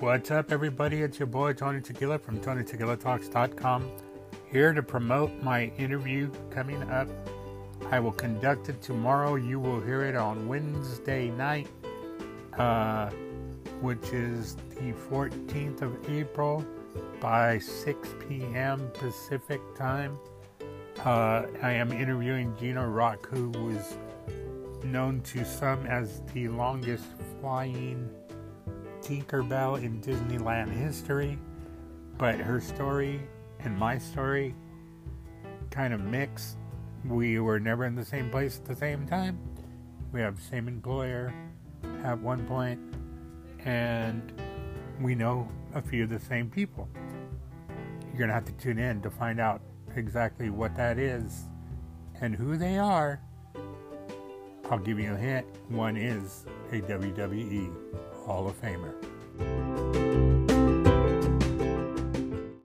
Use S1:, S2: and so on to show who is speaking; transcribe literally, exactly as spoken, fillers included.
S1: What's up, everybody? It's your boy Tony Tequila from Tony Tequila Talks dot com, here to promote my interview coming up. I will conduct it tomorrow. You will hear it on Wednesday night, uh, which is the fourteenth of April by six p.m. Pacific time. Uh, I am interviewing Gina Rock, who was known to some as the longest flying Tinkerbell in Disneyland history, but her story and my story kind of mix. We were never in the same place at the same time. We have the same employer at one point, and we know a few of the same people. You're going to have to tune in to find out exactly what that is and who they are. I'll give you a hint. One is a W W E Hall of Famer.